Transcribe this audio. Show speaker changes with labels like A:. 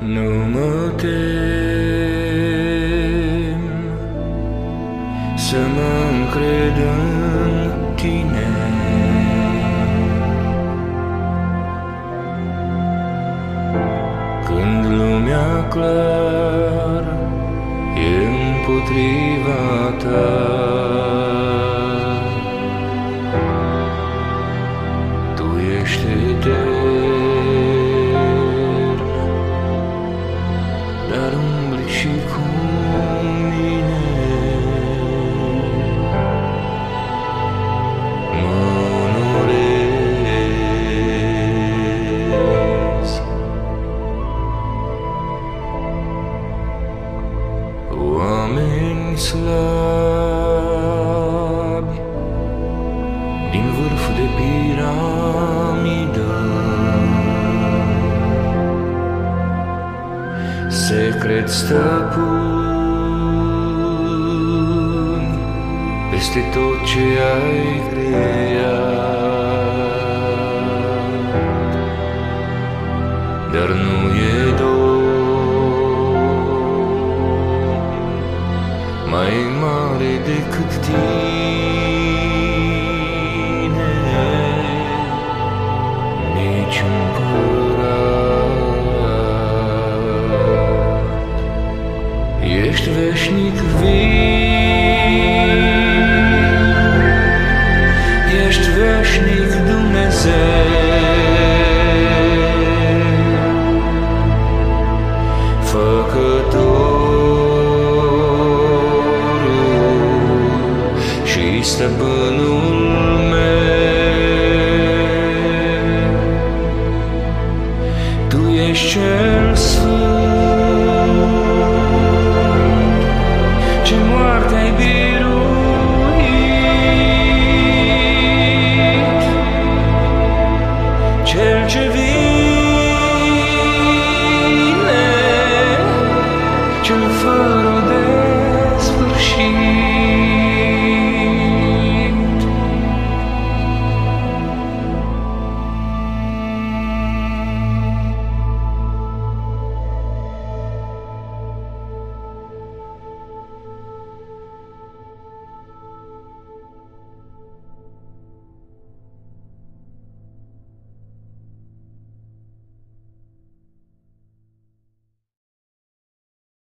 A: Nu mă tem să mă încred în tine. Când lumea clar e împotriva ta, tu ești etern, dar umbli și cu mine. Mă onorezi. Oameni slabi din vârf de piramidă secret stăpâni peste tot ce ai creat, dar nu e mai mare decât tine, nici împărat. Ești veșnic